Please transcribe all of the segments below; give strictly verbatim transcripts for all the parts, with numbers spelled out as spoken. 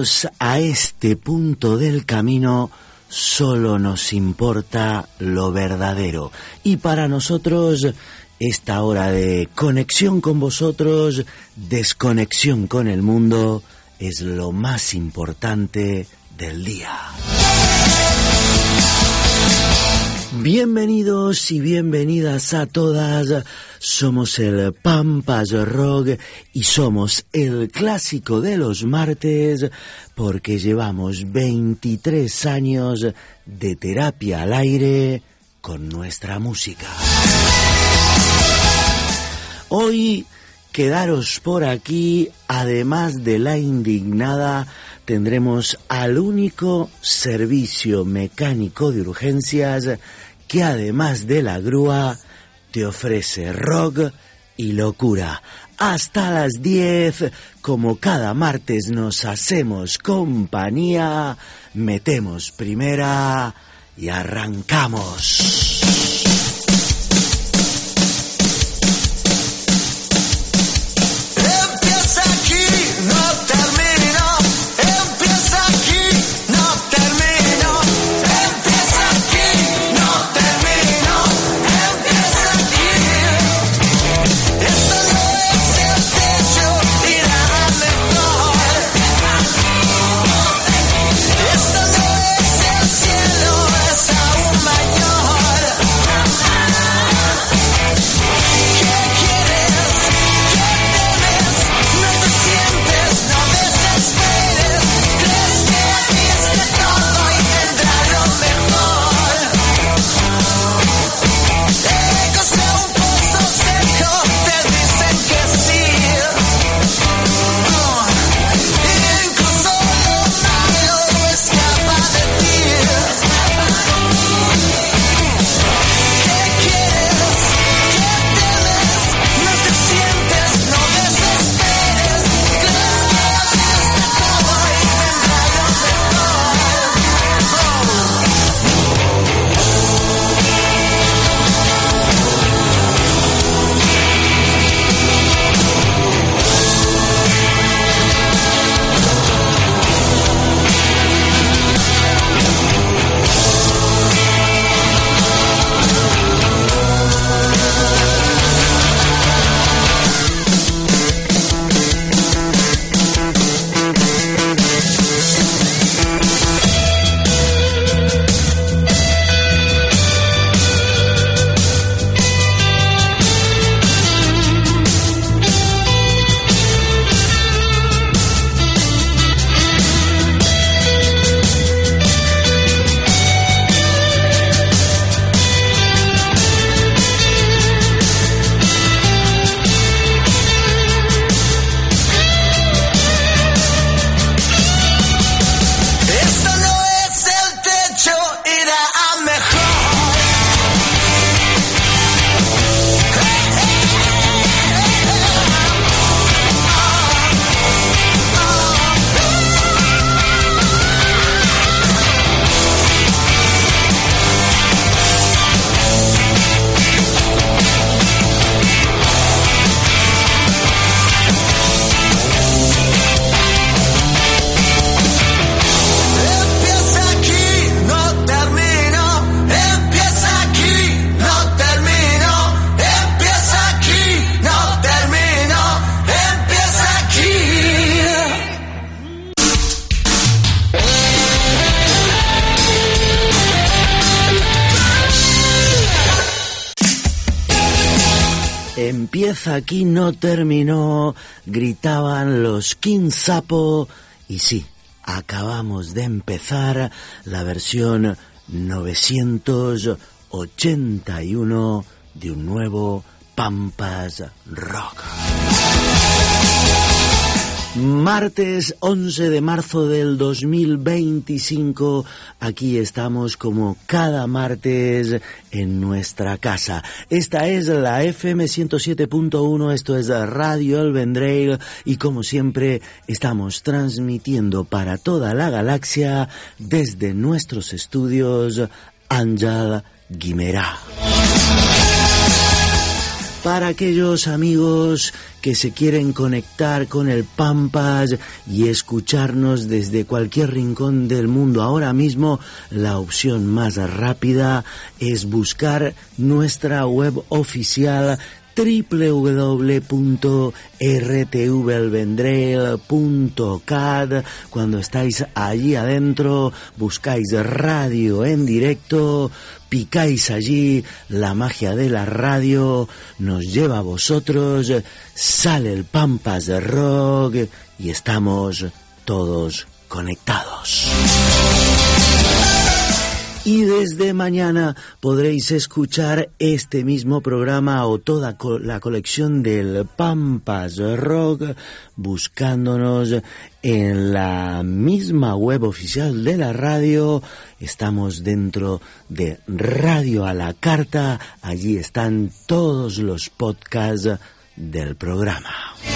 llegados a este punto del camino, solo nos importa lo verdadero. Y para nosotros, esta hora de conexión con vosotros, desconexión con el mundo, es lo más importante del día. Bienvenidos y bienvenidas a todas. Somos el Pampas Rock y somos el clásico de los martes porque llevamos veintitrés años de terapia al aire con nuestra música. Hoy, quedaros por aquí, además de la indignada, tendremos al único servicio mecánico de urgencias que además de la grúa te ofrece rock y locura. Hasta las diez, como cada martes nos hacemos compañía, metemos primera y arrancamos. Empieza aquí, no terminó, gritaban los King Sapo, y sí, acabamos de empezar la versión novecientos ochenta y uno de un nuevo Pampas Rock. Martes once de marzo del dos mil veinticinco, aquí estamos como cada martes en nuestra casa. Esta es la F M ciento siete punto uno, esto es Radio El Vendrell y como siempre estamos transmitiendo para toda la galaxia desde nuestros estudios Àngel Guimerà. Para aquellos amigos que se quieren conectar con el Pampas y escucharnos desde cualquier rincón del mundo ahora mismo, la opción más rápida es buscar nuestra web oficial doble u doble u doble u punto r t v el vendrell punto cat. Cuando estáis allí adentro, buscáis radio en directo, picáis allí, la magia de la radio nos lleva a vosotros, sale el Pampas de Rock y estamos todos conectados. Y desde mañana podréis escuchar este mismo programa o toda la colección del Pampas Rock buscándonos en la misma web oficial de la radio. Estamos dentro de Radio a la Carta. Allí están todos los podcasts del programa.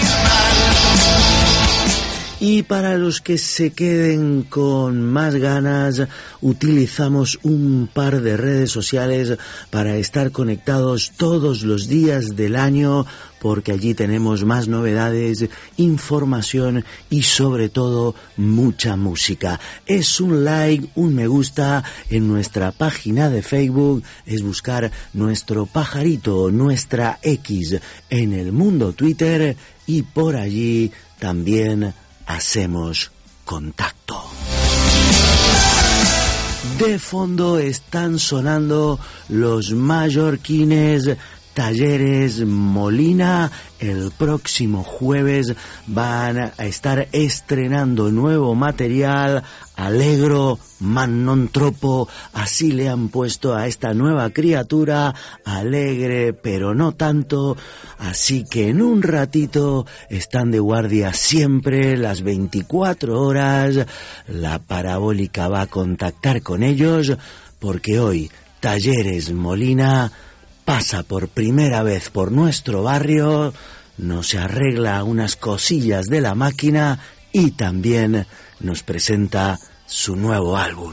Y para los que se queden con más ganas, utilizamos un par de redes sociales para estar conectados todos los días del año, porque allí tenemos más novedades, información y sobre todo mucha música. Es un like, un me gusta en nuestra página de Facebook, es buscar nuestro pajarito, nuestra X en el mundo Twitter y por allí también hacemos contacto. De fondo están sonando los mallorquines Talleres Molina. El próximo jueves van a estar estrenando nuevo material. Alegro, man non tropo, así le han puesto a esta nueva criatura, alegre pero no tanto, así que en un ratito están de guardia siempre las veinticuatro horas, la parabólica va a contactar con ellos, porque hoy Talleres Molina pasa por primera vez por nuestro barrio, nos arregla unas cosillas de la máquina y también nos presenta su nuevo álbum.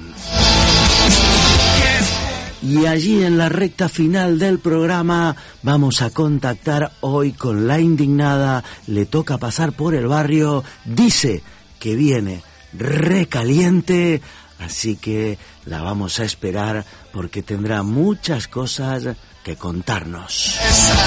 Y allí en la recta final del programa vamos a contactar hoy con La Indignada. Le toca pasar por el barrio, dice que viene recaliente, así que la vamos a esperar porque tendrá muchas cosas que contarnos.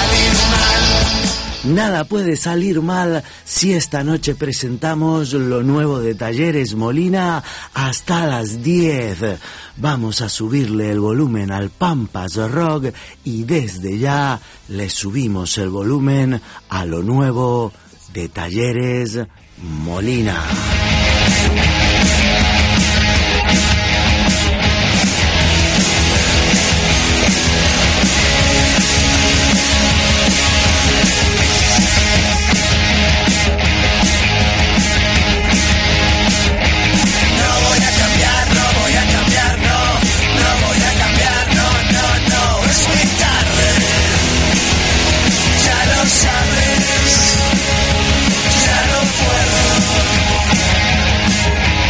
Nada puede salir mal si esta noche presentamos lo nuevo de Talleres Molina hasta las diez. Vamos a subirle el volumen al Pampas Rock y desde ya le subimos el volumen a lo nuevo de Talleres Molina. Sabes, ya no puedo.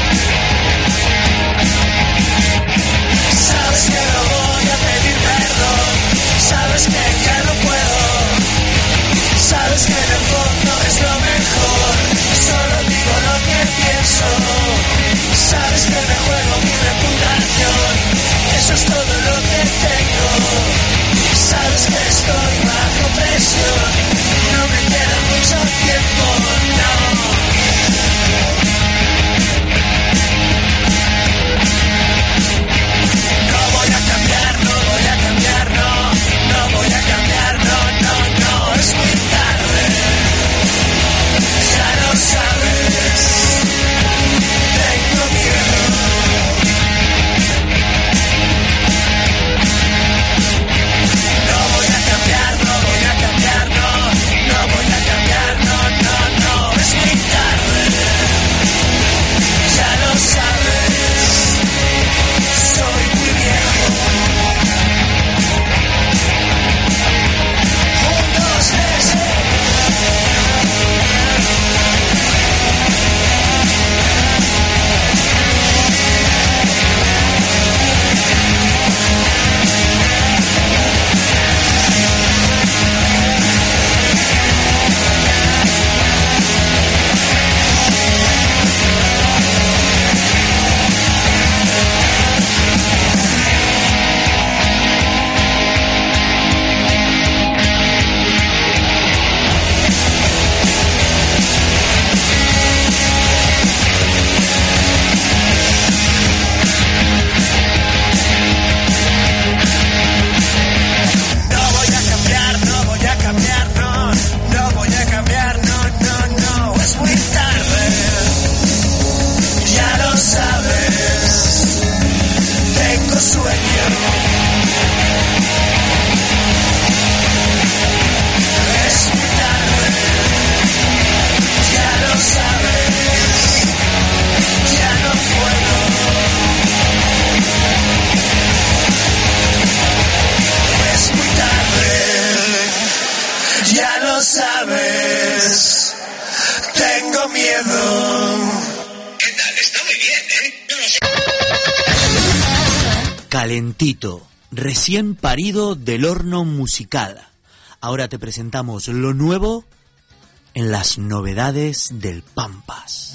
calentito, recién parido del horno musical. Ahora te presentamos lo nuevo en las novedades del Pampas.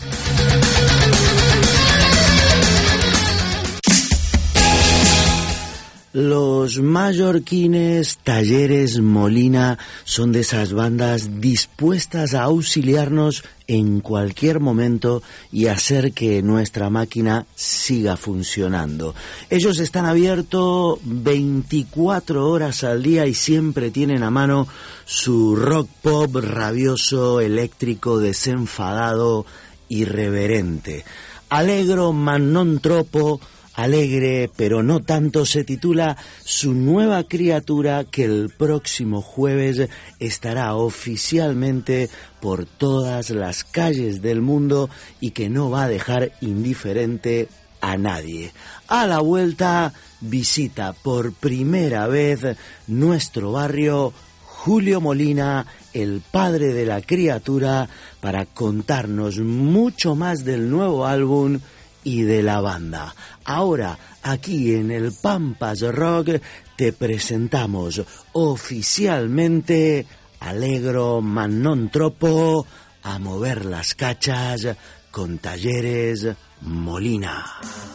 Los mallorquines Talleres Molina son de esas bandas dispuestas a auxiliarnos en cualquier momento y hacer que nuestra máquina siga funcionando. Ellos están abiertos veinticuatro horas al día y siempre tienen a mano su rock pop rabioso, eléctrico, desenfadado, irreverente. Allegro ma non troppo, alegre pero no tanto, se titula su nueva criatura, que el próximo jueves estará oficialmente por todas las calles del mundo y que no va a dejar indiferente a nadie. A la vuelta visita por primera vez nuestro barrio Julio Molina, el padre de la criatura, para contarnos mucho más del nuevo álbum y de la banda. Ahora, aquí en el Pampas Rock, te presentamos oficialmente Allegro ma non troppo, a mover las cachas con Talleres Molina.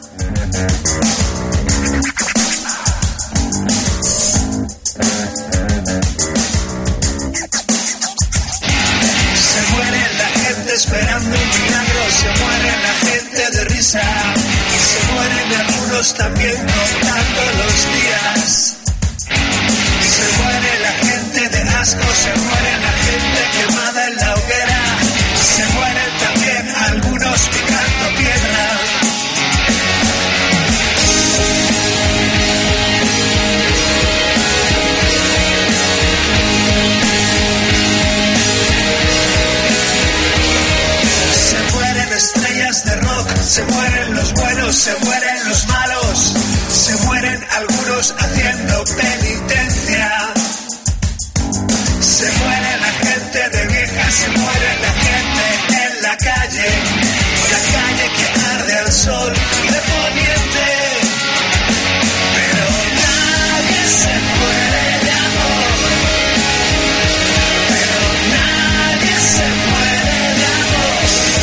Se muere la gente esperando un milagro, se muere la gente de risa, y se mueren algunos también contando los días. Se muere la gente de asco, se muere la gente quemada en la hoguera, se mueren también algunos picando piedra. Estrellas de rock, se mueren los buenos, se mueren los malos, se mueren algunos haciendo penitencia. Se muere la gente de vieja, se muere la gente en la calle, la calle que arde al sol de poniente. Pero nadie se muere de amor, pero nadie se muere de amor.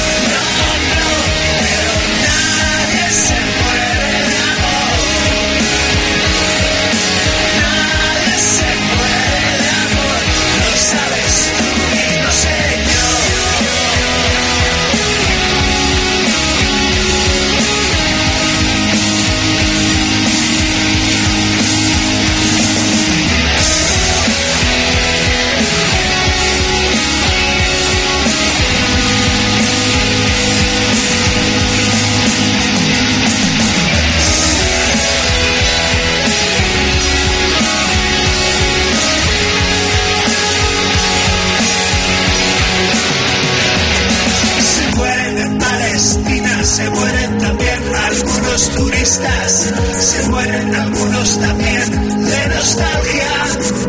Se mueren también algunos turistas, se mueren algunos también de nostalgia.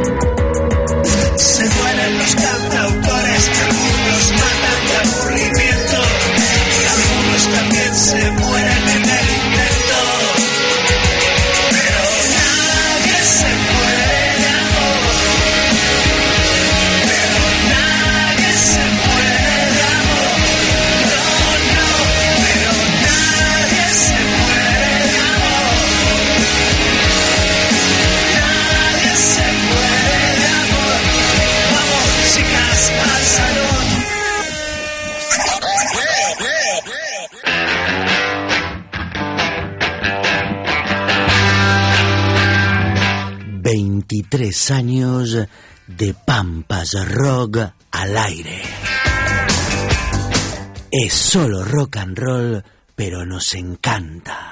Se mueren los cantautores, algunos matan de aburrimiento, y algunos también se mueren en el intento. Pero nadie se muere de amor, pero nadie se muere de amor. No, no, pero nadie se muere de amor. Nadie se muere de amor. Vamos, chicas, al salón. veintitrés años de Pampas Rock al aire. Es solo rock and roll, pero nos encanta.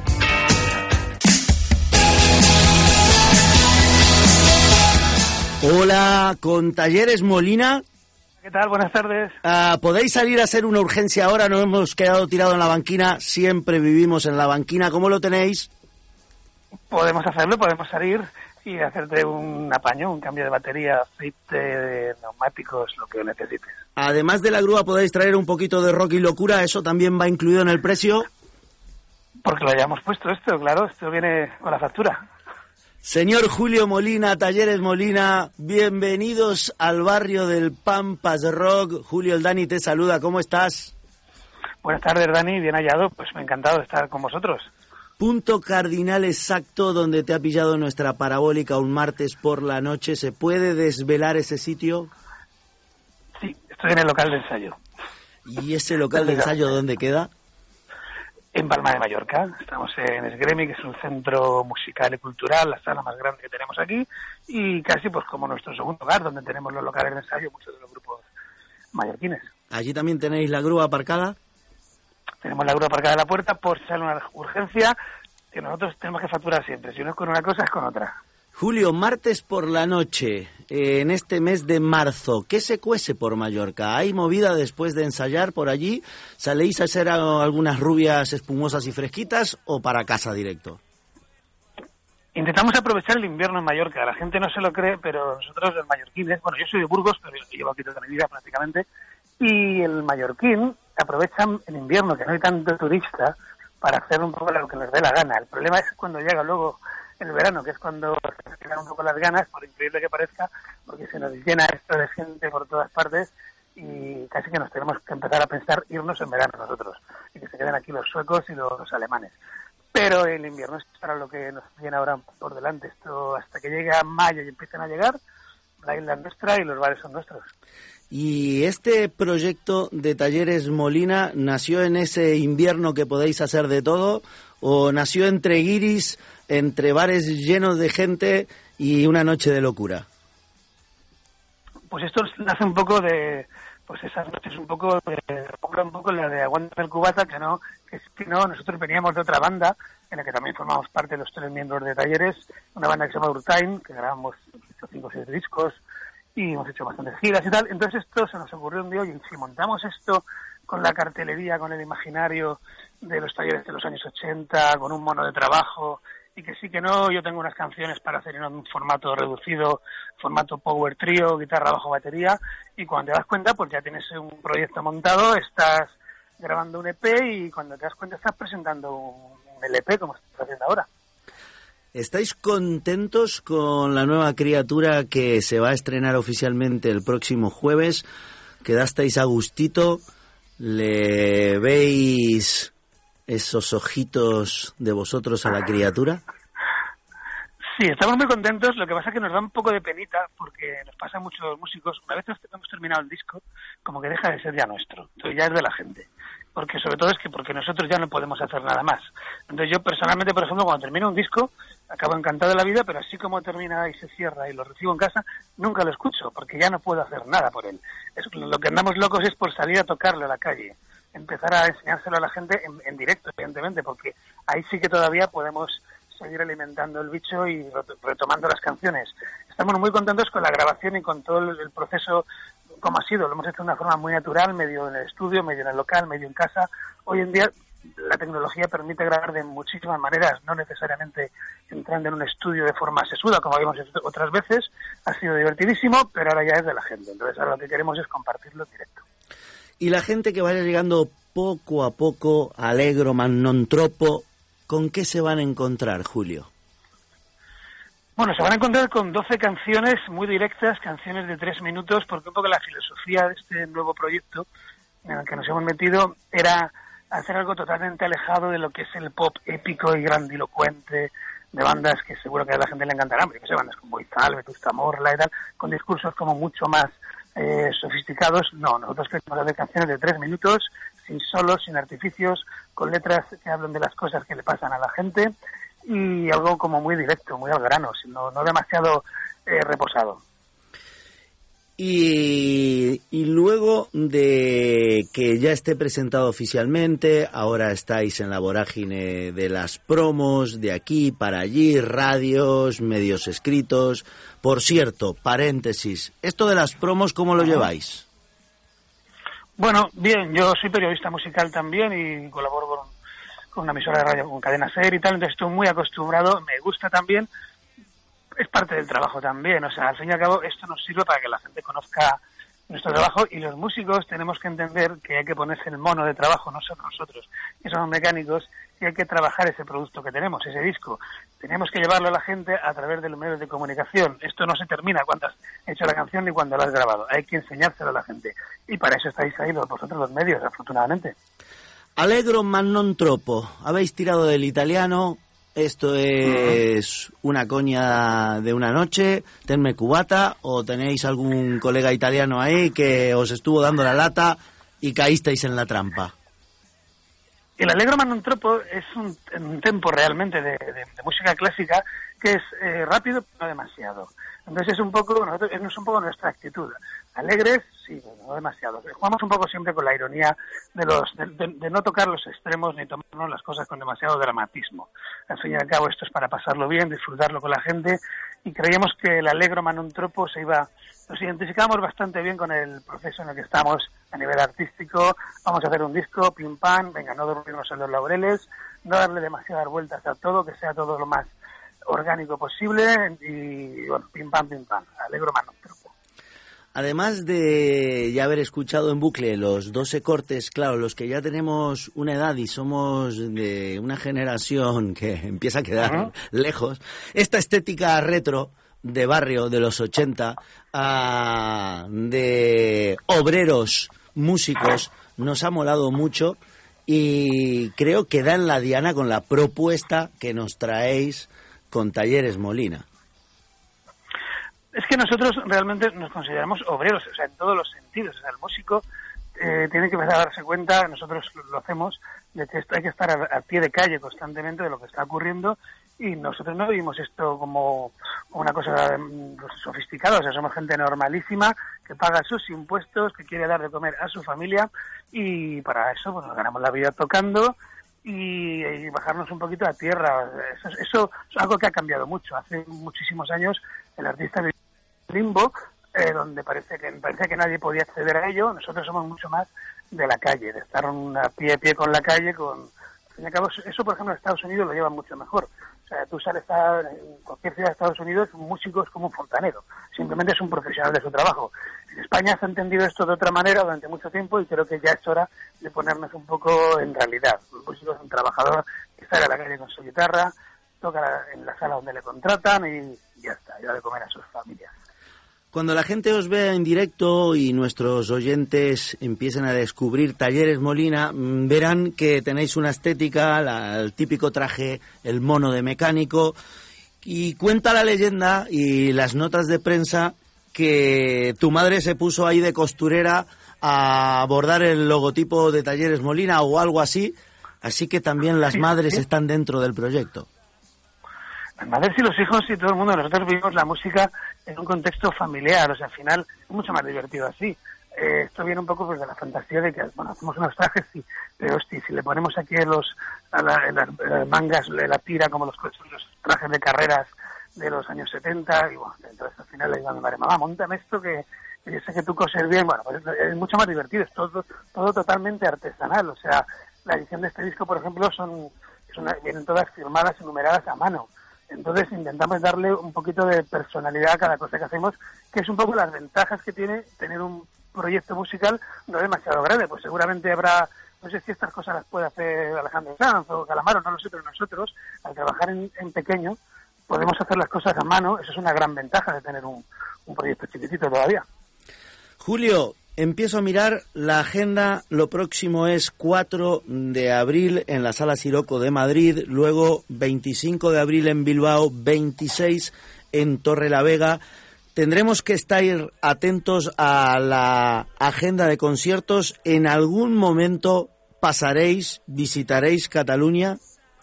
Hola, con Talleres Molina. ¿Qué tal? Buenas tardes. Uh, ¿Podéis salir a hacer una urgencia ahora? No hemos quedado tirados en la banquina, siempre vivimos en la banquina. ¿Cómo lo tenéis? Podemos hacerlo, podemos salir y hacerte un apaño, un cambio de batería, aceite, de neumáticos, lo que necesites. Además de la grúa, ¿podéis traer un poquito de rock y locura? ¿Eso también va incluido en el precio? Porque lo hayamos puesto esto, claro, esto viene con la factura. Señor Julio Molina, Talleres Molina, bienvenidos al barrio del Pampas Rock. Julio, el Dani te saluda, ¿cómo estás? Buenas tardes, Dani, bien hallado, pues me ha encantado estar con vosotros. Punto cardinal exacto donde te ha pillado nuestra parabólica un martes por la noche. ¿Se puede desvelar ese sitio? Sí, estoy en el local de ensayo. ¿Y ese local de ensayo dónde queda? En Palma de Mallorca. Estamos en Esgremi, que es un centro musical y cultural, la sala más grande que tenemos aquí, y casi pues como nuestro segundo hogar, donde tenemos los locales de ensayo, muchos de los grupos mallorquines. ¿Allí también tenéis la grúa aparcada? Tenemos la grúa aparcada en la puerta por si sale una urgencia, que nosotros tenemos que facturar siempre. Si no es con una cosa, es con otra. Julio, martes por la noche, eh, en este mes de marzo, ¿qué se cuece por Mallorca? ¿Hay movida después de ensayar por allí? ¿Saléis a hacer algunas rubias espumosas y fresquitas o para casa directo? Intentamos aprovechar el invierno en Mallorca. La gente no se lo cree, pero nosotros los mallorquines, bueno, yo soy de Burgos, pero yo llevo aquí toda mi vida prácticamente, y el mallorquín aprovechan el invierno, que no hay tanto turista, para hacer un poco lo que les dé la gana. El problema es cuando llega luego el verano, que es cuando se quedan un poco las ganas, por increíble que parezca, porque se nos llena esto de gente por todas partes y casi que nos tenemos que empezar a pensar irnos en verano nosotros y que se queden aquí los suecos y los, los alemanes. Pero el invierno es para lo que nos viene ahora por delante. Esto hasta que llegue a mayo y empiecen a llegar, la isla es nuestra y los bares son nuestros. Y este proyecto de Talleres Molina nació en ese invierno que podéis hacer de todo, o nació entre guiris, entre bares llenos de gente y una noche de locura. Pues esto nace un poco de, pues esas noches un poco de, un poco la de Aguanta el Cubata, que no, que, que no, nosotros veníamos de otra banda en la que también formamos parte de los tres miembros de Talleres, una banda que se llama Urtain, que grabamos cinco o seis discos y hemos hecho bastantes giras y tal. Entonces esto se nos ocurrió un día, y si montamos esto con la cartelería, con el imaginario de los talleres de los años ochenta, con un mono de trabajo, y que sí que no, yo tengo unas canciones para hacer en un formato reducido, formato power trio, guitarra, bajo, batería, y cuando te das cuenta, pues ya tienes un proyecto montado, estás grabando un E P, y cuando te das cuenta estás presentando un L P, como estás haciendo ahora. ¿Estáis contentos con la nueva criatura que se va a estrenar oficialmente el próximo jueves? ¿Quedasteis a gustito? ¿Le veis esos ojitos de vosotros a la criatura? Sí, estamos muy contentos. Lo que pasa es que nos da un poco de penita, porque nos pasa a muchos músicos. Una vez hemos terminado el disco, como que deja de ser ya nuestro. Entonces ya es de la gente. Porque sobre todo es que porque nosotros ya no podemos hacer nada más. Entonces yo personalmente, por ejemplo, cuando termino un disco, acabo encantado de la vida, pero así como termina y se cierra y lo recibo en casa, nunca lo escucho, porque ya no puedo hacer nada por él. Es, lo que andamos locos es por salir a tocarlo a la calle, empezar a enseñárselo a la gente en, en directo, evidentemente, porque ahí sí que todavía podemos seguir alimentando el bicho y retomando las canciones. Estamos muy contentos con la grabación y con todo el, el proceso como ha sido. Lo hemos hecho de una forma muy natural, medio en el estudio, medio en el local, medio en casa. Hoy en día la tecnología permite grabar de muchísimas maneras, no necesariamente entrando en un estudio de forma sesuda, como habíamos hecho otras veces. Ha sido divertidísimo, pero ahora ya es de la gente. Entonces ahora lo que queremos es compartirlo en directo. Y la gente que vaya llegando poco a poco, alegro, man non troppo, ¿con qué se van a encontrar, Julio? Bueno, se van a encontrar con doce canciones muy directas, canciones de tres minutos, porque un poco la filosofía de este nuevo proyecto en el que nos hemos metido era hacer algo totalmente alejado de lo que es el pop épico y grandilocuente de bandas que seguro que a la gente le encantarán, porque son bandas como Izal, Vetusta Morla y tal, con discursos como mucho más eh, sofisticados. No, nosotros queremos hacer canciones de tres minutos, sin solos, sin artificios, con letras que hablan de las cosas que le pasan a la gente, y algo como muy directo, muy al grano, sino no demasiado eh, reposado. Y, y luego de que ya esté presentado oficialmente, ahora estáis en la vorágine de las promos, de aquí para allí, radios, medios escritos. Por cierto, paréntesis, esto de las promos, ¿cómo lo lleváis? Bueno, bien, yo soy periodista musical también y colaboro con, con una emisora de radio, con Cadena Ser y tal, entonces estoy muy acostumbrado, me gusta también. Es parte del trabajo también, o sea, al fin y al cabo esto nos sirve para que la gente conozca nuestro trabajo, y los músicos tenemos que entender que hay que ponerse el mono de trabajo, no somos nosotros, que somos mecánicos, y hay que trabajar ese producto que tenemos, ese disco. Tenemos que llevarlo a la gente a través de los medios de comunicación. Esto no se termina cuando has hecho la canción ni cuando la has grabado. Hay que enseñárselo a la gente. Y para eso estáis ahí vosotros los medios, afortunadamente. Allegro ma non troppo. Habéis tirado del italiano. Esto es uh-huh. una coña de una noche. Tenme cubata. ¿O tenéis algún colega italiano ahí que os estuvo dando la lata y caísteis en la trampa? El Allegro ma non troppo es un, un tempo realmente de, de, de música clásica que es eh, rápido pero no demasiado. Entonces es un poco nosotros, es un poco nuestra actitud. Alegres, sí, pero no demasiado. Jugamos un poco siempre con la ironía de los de, de, de no tocar los extremos ni tomarnos las cosas con demasiado dramatismo. Al fin y al cabo esto es para pasarlo bien, disfrutarlo con la gente, y creíamos que el Allegro ma non troppo se iba... Nos identificamos bastante bien con el proceso en el que estamos a nivel artístico. Vamos a hacer un disco, pim pam, venga, no dormirnos en los laureles, no darle demasiadas vueltas a todo, que sea todo lo más orgánico posible, y bueno, pim pam, pim pam, Allegro ma non troppo. Además de ya haber escuchado en bucle los doce cortes, claro, los que ya tenemos una edad y somos de una generación que empieza a quedar uh-huh. lejos, esta estética retro de barrio de los ochenta, uh, de obreros músicos, nos ha molado mucho, y creo que da en la diana con la propuesta que nos traéis con Talleres Molina. Es que nosotros realmente nos consideramos obreros, o sea, en todos los sentidos. O sea, el músico eh, tiene que empezar a darse cuenta, nosotros lo hacemos, de que esto hay que estar a, a pie de calle constantemente de lo que está ocurriendo, y nosotros no vivimos esto como, como una cosa sofisticada. O sea, somos gente normalísima que paga sus impuestos, que quiere dar de comer a su familia, y para eso pues, nos ganamos la vida tocando y, y bajarnos un poquito a tierra. Eso, eso es algo que ha cambiado mucho. Hace muchísimos años el artista vivía en limbo, eh, donde parece que parece que nadie podía acceder a ello. Nosotros somos mucho más de la calle, de estar a pie a pie con la calle, con... Al fin y al cabo, eso, por ejemplo, en Estados Unidos lo llevan mucho mejor. O sea, tú sales a, en cualquier ciudad de Estados Unidos, un músico es como un fontanero. Simplemente es un profesional de su trabajo. En España se ha entendido esto de otra manera durante mucho tiempo, y creo que ya es hora de ponernos un poco en realidad. El músico es un trabajador que sale a la calle con su guitarra, toca en la sala donde le contratan y ya está, y da de comer a sus familias. Cuando la gente os vea en directo y nuestros oyentes empiecen a descubrir Talleres Molina, verán que tenéis una estética, la, el típico traje, el mono de mecánico, y cuenta la leyenda y las notas de prensa que tu madre se puso ahí de costurera a bordar el logotipo de Talleres Molina o algo así, así que también las madres sí, sí. están dentro del proyecto. Las madres y los hijos y todo el mundo, nosotros vivimos la música en un contexto familiar, o sea, al final es mucho más divertido así. Eh, esto viene un poco pues de la fantasía de que, bueno, hacemos unos trajes, sí, pero hostia, si le ponemos aquí los, a la, en las, en las mangas, de la tira, como los, los trajes de carreras de los años setenta, y bueno, entonces al final le digo a mi madre, mamá, móntame esto que, que yo sé que tú coses bien. Bueno, pues es, es mucho más divertido, es todo, todo totalmente artesanal, o sea, la edición de este disco, por ejemplo, son, es una, vienen todas firmadas y numeradas a mano. Entonces intentamos darle un poquito de personalidad a cada cosa que hacemos, que es un poco las ventajas que tiene tener un proyecto musical no demasiado grande. Pues seguramente habrá, no sé si estas cosas las puede hacer Alejandro Sanz o Calamaro, no lo sé, pero nosotros, al trabajar en, en pequeño, podemos hacer las cosas a mano. Eso es una gran ventaja de tener un, un proyecto chiquitito todavía. Julio, empiezo a mirar la agenda. Lo próximo es cuatro de abril en la Sala Siroco de Madrid, luego veinticinco de abril en Bilbao, veintiséis en Torrelavega. Tendremos que estar atentos a la agenda de conciertos. ¿En algún momento pasaréis, visitaréis Cataluña?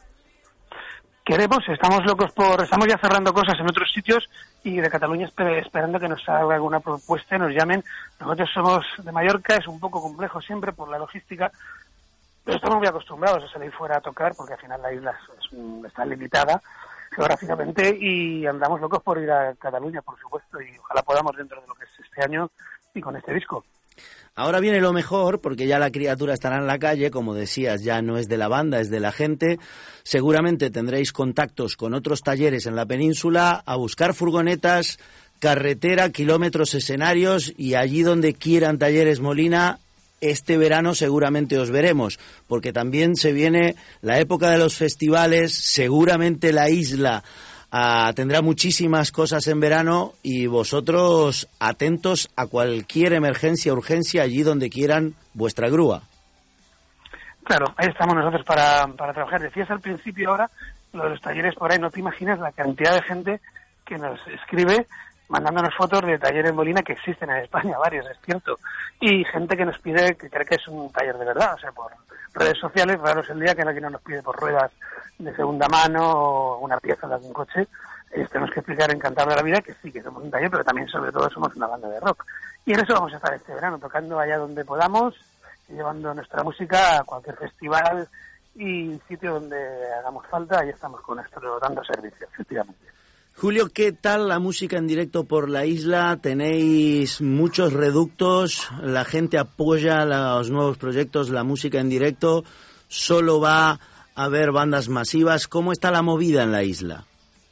Queremos, estamos locos por... Estamos ya cerrando cosas en otros sitios y de Cataluña esper, esperando que nos haga alguna propuesta y nos llamen. Nosotros somos de Mallorca, es un poco complejo siempre por la logística, pero estamos muy acostumbrados a salir fuera a tocar porque al final la isla es, es, está limitada geográficamente y andamos locos por ir a Cataluña, por supuesto, y ojalá podamos dentro de lo que es este año y con este disco. Ahora viene lo mejor, porque ya la criatura estará en la calle, como decías, ya no es de la banda, es de la gente. Seguramente tendréis contactos con otros talleres en la península, a buscar furgonetas, carretera, kilómetros, escenarios, y allí donde quieran Talleres Molina, este verano seguramente os veremos, porque también se viene la época de los festivales, seguramente la isla uh, tendrá muchísimas cosas en verano, y vosotros atentos a cualquier emergencia, urgencia, allí donde quieran vuestra grúa. Claro, ahí estamos nosotros para, para trabajar. Decías al principio ahora, lo de los talleres por ahí, no te imaginas la cantidad de gente que nos escribe mandándonos fotos de Talleres Molina, que existen en España, varios, es cierto, y gente que nos pide que cree que es un taller de verdad, o sea, por redes sociales, raro es el día que alguien no nos pide por ruedas de segunda mano o una pieza de algún coche. Eh, tenemos que explicar encantado de la vida que sí, que somos un taller, pero también, sobre todo, somos una banda de rock. Y en eso vamos a estar este verano, tocando allá donde podamos, y llevando nuestra música a cualquier festival y sitio donde hagamos falta. Ahí estamos con esto, dando servicio, efectivamente. Julio, ¿qué tal la música en directo por la isla? ¿Tenéis muchos reductos? ¿La gente apoya los nuevos proyectos, la música en directo? ¿Solo va a haber bandas masivas? ¿Cómo está la movida en la isla?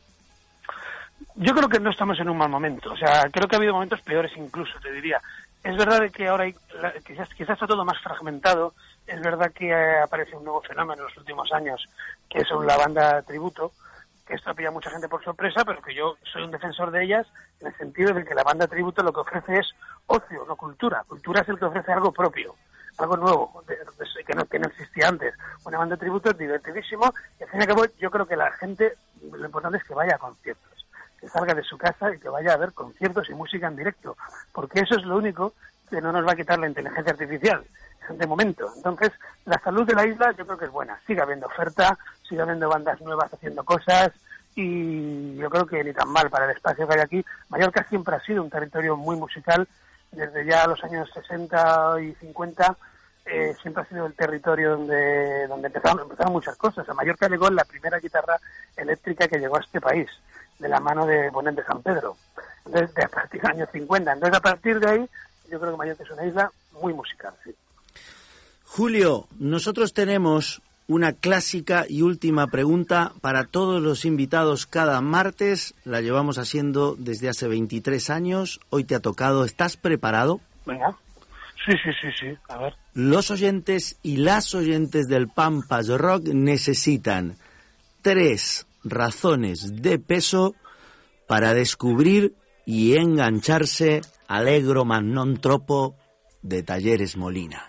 Yo creo que no estamos en un mal momento. O sea, creo que ha habido momentos peores incluso, te diría. Es verdad que ahora hay, quizás, quizás está todo más fragmentado. Es verdad que aparece un nuevo fenómeno en los últimos años, que son la banda tributo, que esto pilla a mucha gente por sorpresa, pero que yo soy un defensor de ellas, en el sentido de que la banda tributo lo que ofrece es ocio, no cultura. Cultura es el que ofrece algo propio, algo nuevo, de, de, que, no, que no existía antes. Una banda tributo es divertidísimo, y al fin y al cabo yo creo que la gente, lo importante es que vaya a conciertos, que salga de su casa y que vaya a ver conciertos y música en directo, porque eso es lo único que no nos va a quitar la inteligencia artificial, de momento. Entonces, la salud de la isla yo creo que es buena. Sigue habiendo oferta, sigue habiendo bandas nuevas haciendo cosas, y yo creo que ni tan mal para el espacio que hay aquí. Mallorca siempre ha sido un territorio muy musical, desde ya los años sesenta y cincuenta, eh, siempre ha sido el territorio donde donde empezaron, empezaron muchas cosas. A Mallorca llegó la primera guitarra eléctrica que llegó a este país, de la mano de Bonet de San Pedro, desde a partir de los años cincuenta. Entonces, a partir de ahí, yo creo que Mallorca es una isla muy musical, sí. Julio, nosotros tenemos una clásica y última pregunta para todos los invitados cada martes. La llevamos haciendo desde hace veintitrés años. Hoy te ha tocado. ¿Estás preparado? Venga. Sí, sí, sí, sí. A ver. Los oyentes y las oyentes del Pampas Rock necesitan tres razones de peso para descubrir y engancharse Allegro ma non troppo de Talleres Molina.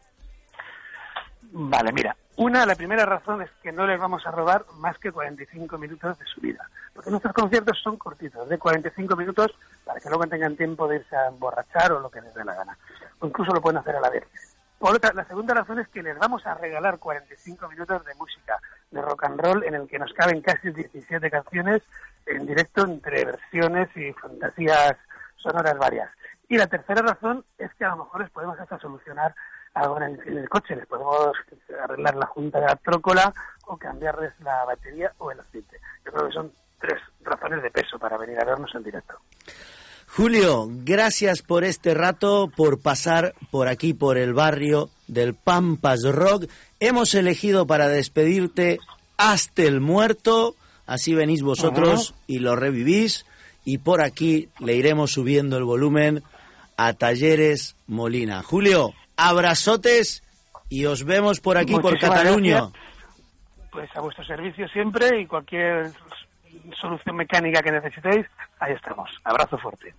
Vale, mira, una, la primera razón es que no les vamos a robar más que cuarenta y cinco minutos de su vida, porque nuestros conciertos son cortitos, de cuarenta y cinco minutos, para que luego tengan tiempo de irse a emborrachar o lo que les dé la gana, o incluso lo pueden hacer a la vez. Por otra, la segunda razón es que les vamos a regalar cuarenta y cinco minutos de música, de rock and roll, en el que nos caben casi diecisiete canciones en directo, entre versiones y fantasías sonoras varias. Y la tercera razón es que a lo mejor les podemos hasta solucionar algo en el, en el coche, les podemos arreglar la junta de la trócola o cambiarles la batería o el aceite. Yo creo que son tres razones de peso para venir a vernos en directo. Julio, gracias por este rato, por pasar por aquí, por el barrio del Pampas Rock. Hemos elegido para despedirte Hasta el Muerto, así venís vosotros uh-huh. y lo revivís, y por aquí le iremos subiendo el volumen a Talleres Molina. Julio, abrazotes y os vemos por aquí, muchísimas por Cataluña. Gracias. Pues a vuestro servicio siempre, y cualquier solución mecánica que necesitéis, ahí estamos. Abrazo fuerte.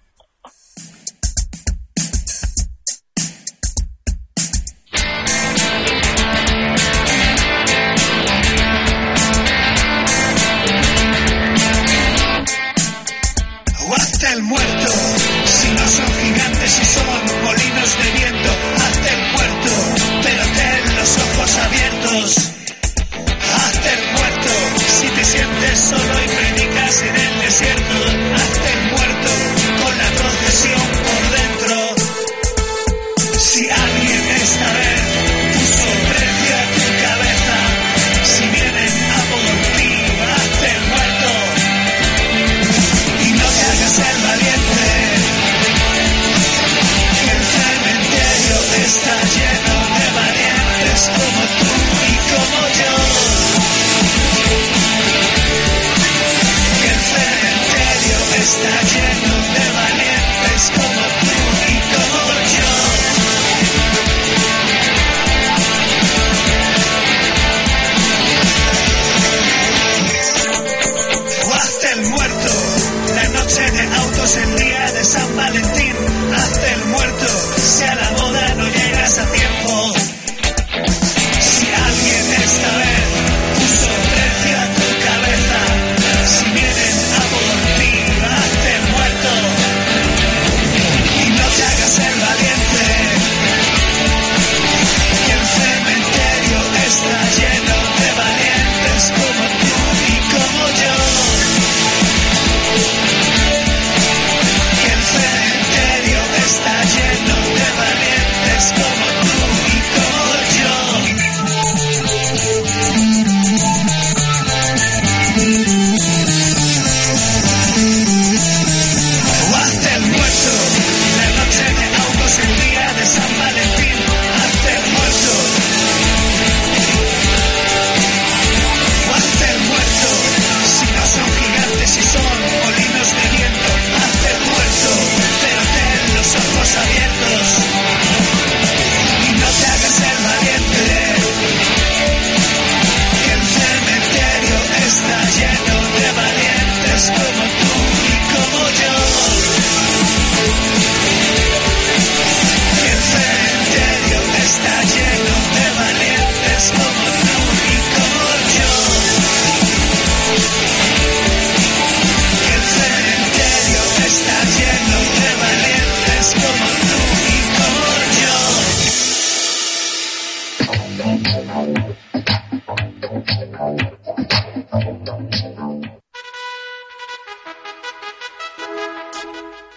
Hasta el muerto, si no son gigantes y son molinos de viento, hasta el muerto, pero ten los ojos abiertos. Hasta el muerto, si te sientes solo y predicas en el desierto, hasta el muerto, con la procesión por dentro. Si alguien esta vez puso precio a tu cabeza, si vienen a por ti, hasta el muerto, y no te hagas el valiente, que el cementerio está lleno de valientes como tú y como yo. Que el cementerio está lleno de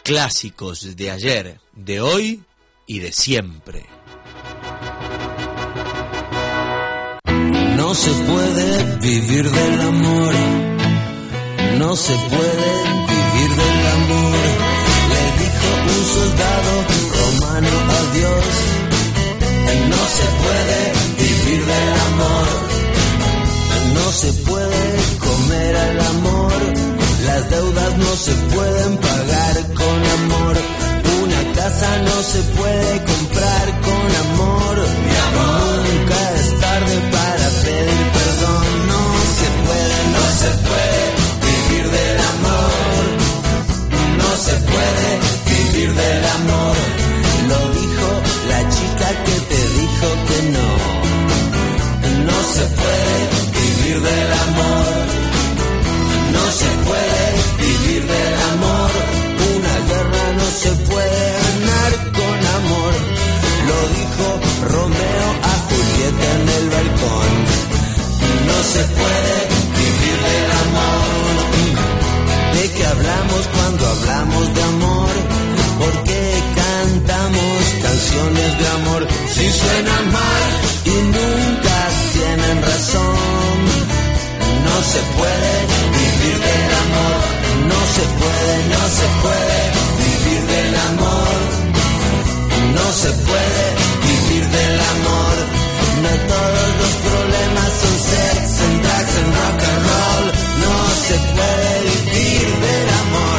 Clásicos de ayer, de hoy y de siempre. No se puede vivir del amor, no se puede vivir del amor, le dijo un soldado romano a Dios. No se puede vivir del amor, no se puede comer al amor, las deudas no se pueden pagar con amor, una casa no se puede comprar con amor, mi amor. Nunca es tarde para pedir perdón, no se puede, no se puede vivir del amor, no se puede vivir del amor, lo dijo la chica que te dijo que no, no se puede vivir del amor, no se puede vivir del amor, una guerra no se puede ganar con amor, lo dijo Romeo a Julieta en el balcón, no se puede vivir del amor, ¿de qué hablamos cuando hablamos de amor? ¿Por qué cantamos canciones de amor si suenan mal y nunca tienen razón? No se puede vivir del amor, no se puede, no se puede vivir del amor, no se puede vivir del amor, no todos los problemas son sex and drugs and rock and roll, no se puede vivir del amor,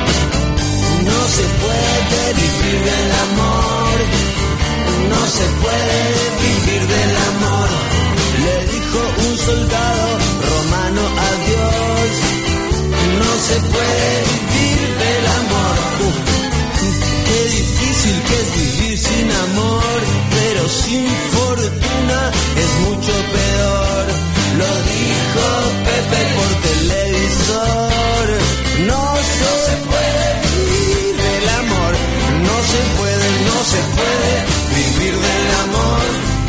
no se puede vivir del amor, no se puede vivir del amor, le dijo un soldado romano a Dios, no se puede vivir del amor, uh, qué difícil que es vivir sin amor, pero sin fortuna es mucho peor, lo dijo Pepe por televisor, no se puede vivir del amor, no se puede, no se puede vivir del amor,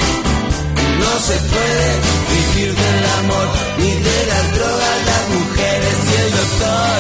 no se puede vivir del amor, ni de las drogas, las mujeres y el doctor,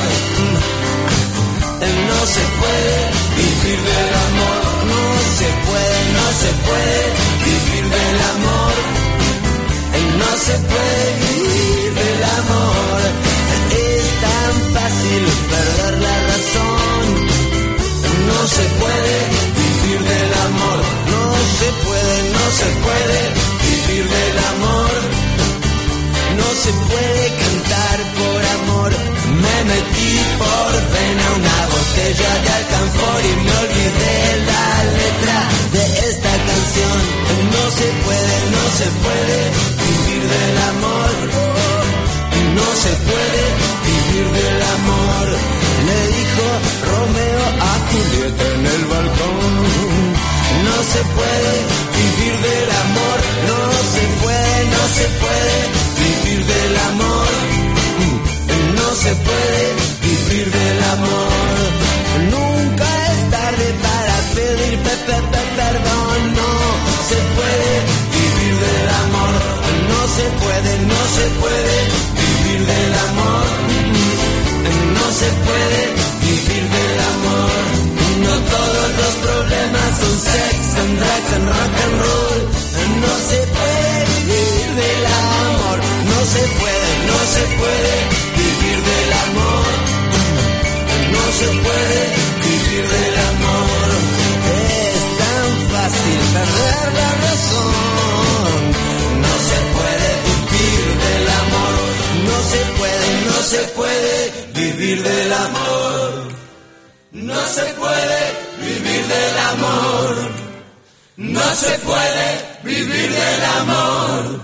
no se puede vivir del amor, no se puede, no se puede vivir del amor, no se puede vivir del amor, es tan fácil perder la razón, no se puede vivir del amor, no se puede, no se puede vivir del amor, no se puede cantar por amor, me metí por pena una botella de alcanfor y me olvidé la letra de esta canción, no se puede, no se puede vivir del amor, no se puede vivir del amor, le dijo Romeo a Julieta en el balcón, no se puede vivir del amor, no se puede, no se puede vivir del amor, no se puede vivir del amor, nunca es tarde para pedir pe, pe, pe, perdón, no se puede vivir del amor, no se puede, no se puede vivir del amor, no se puede vivir del amor, no todos los problemas son sex and drugs and rock and roll, no se puede vivir del amor, no se puede, no se puede vivir del amor, no se puede vivir del amor, es tan fácil perder la razón, no se puede vivir del amor, no se puede, no se puede vivir del amor, no se puede vivir del amor, no se puede vivir del amor.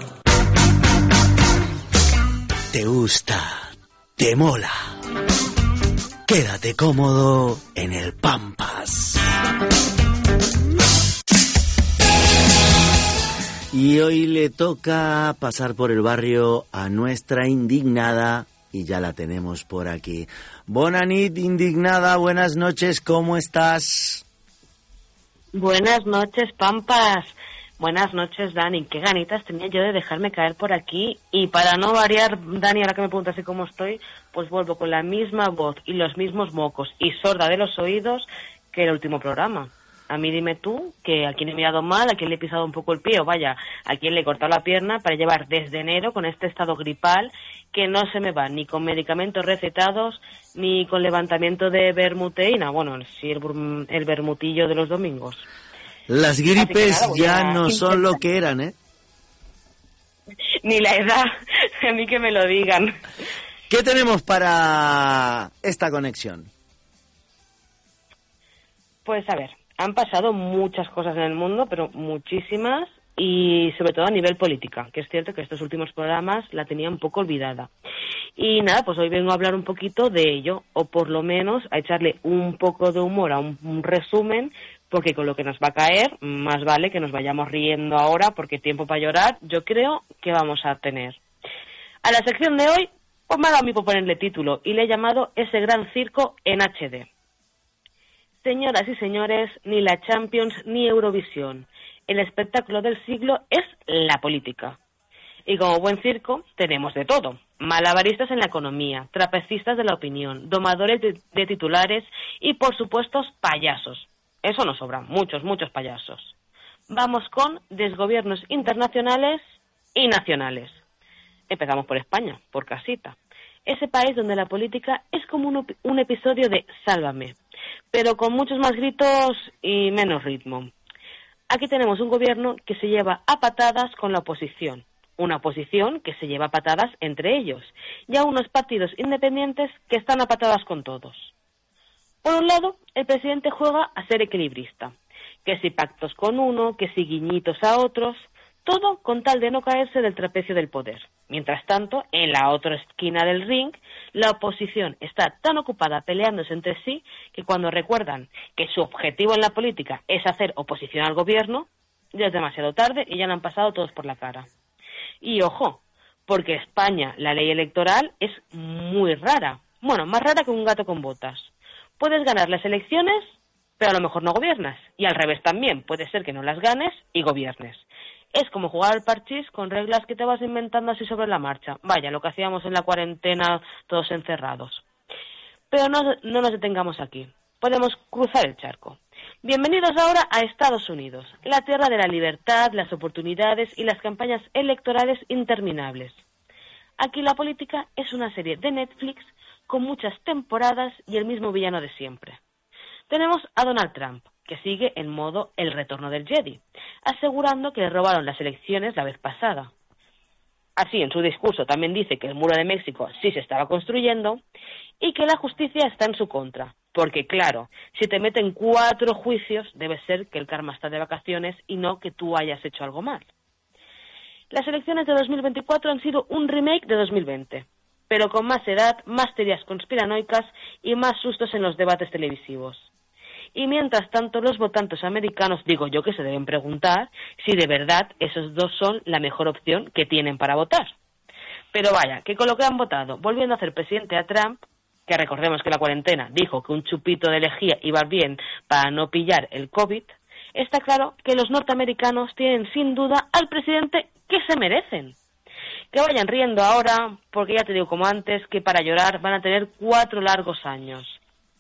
¿Te gusta? ¿Te mola? Quédate cómodo en el Pampas. Y hoy le toca pasar por el barrio a nuestra indignada, y ya la tenemos por aquí. Bona nit, indignada, buenas noches, ¿cómo estás? Buenas noches, Pampas. Buenas noches, Dani. Qué ganitas tenía yo de dejarme caer por aquí. Y para no variar, Dani, ahora que me preguntas cómo estoy, pues vuelvo con la misma voz y los mismos mocos y sorda de los oídos que el último programa. A mí dime tú que a quién he mirado mal, a quién le he pisado un poco el pie, o vaya, a quién le he cortado la pierna para llevar desde enero con este estado gripal que no se me va ni con medicamentos recetados ni con levantamiento de bermuteína. Bueno, sí, el, el bermutillo de los domingos. Las gripes nada, ya a... no son lo que eran, ¿eh? Ni la edad, a mí que me lo digan. ¿Qué tenemos para esta conexión? Pues a ver, han pasado muchas cosas en el mundo, pero muchísimas, y sobre todo a nivel política, que es cierto que estos últimos programas la tenía un poco olvidada. Y nada, pues hoy vengo a hablar un poquito de ello, o por lo menos a echarle un poco de humor a un, un resumen, porque con lo que nos va a caer, más vale que nos vayamos riendo ahora, porque tiempo para llorar yo creo que vamos a tener. A la sección de hoy, pues me ha dado a mí por ponerle título, y le he llamado Ese gran circo en H D. Señoras y señores, ni la Champions ni Eurovisión. El espectáculo del siglo es la política. Y como buen circo, tenemos de todo. Malabaristas en la economía, trapecistas de la opinión, domadores de, de titulares y, por supuesto, payasos. Eso nos sobra, muchos, muchos payasos. Vamos con desgobiernos internacionales y nacionales. Empezamos por España, por casita. Ese país donde la política es como un, un episodio de Sálvame, pero con muchos más gritos y menos ritmo. Aquí tenemos un gobierno que se lleva a patadas con la oposición, una oposición que se lleva a patadas entre ellos, y a unos partidos independientes que están a patadas con todos. Por un lado, el presidente juega a ser equilibrista, que si pactos con uno, que si guiñitos a otros, todo con tal de no caerse del trapecio del poder. Mientras tanto, en la otra esquina del ring, la oposición está tan ocupada peleándose entre sí que cuando recuerdan que su objetivo en la política es hacer oposición al gobierno, ya es demasiado tarde y ya le han pasado todos por la cara. Y ojo, porque España, la ley electoral es muy rara. Bueno, más rara que un gato con botas. Puedes ganar las elecciones, pero a lo mejor no gobiernas. Y al revés también, puede ser que no las ganes y gobiernes. Es como jugar al parchís con reglas que te vas inventando así sobre la marcha. Vaya, lo que hacíamos en la cuarentena todos encerrados. Pero no, no nos detengamos aquí. Podemos cruzar el charco. Bienvenidos ahora a Estados Unidos, la tierra de la libertad, las oportunidades y las campañas electorales interminables. Aquí la política es una serie de Netflix con muchas temporadas y el mismo villano de siempre. Tenemos a Donald Trump, que sigue en modo el retorno del Jedi, asegurando que le robaron las elecciones la vez pasada. Así, en su discurso también dice que el muro de México sí se estaba construyendo y que la justicia está en su contra, porque claro, si te meten cuatro juicios debe ser que el karma está de vacaciones y no que tú hayas hecho algo mal. Las elecciones de dos mil veinticuatro han sido un remake de dos mil veinte, pero con más edad, más teorías conspiranoicas y más sustos en los debates televisivos. Y mientras tanto, los votantes americanos, digo yo, que se deben preguntar si de verdad esos dos son la mejor opción que tienen para votar. Pero vaya, que con lo que han votado, volviendo a hacer presidente a Trump, que recordemos que la cuarentena dijo que un chupito de lejía iba bien para no pillar el COVID, está claro que los norteamericanos tienen sin duda al presidente que se merecen. Que vayan riendo ahora, porque ya te digo como antes, que para llorar van a tener cuatro largos años.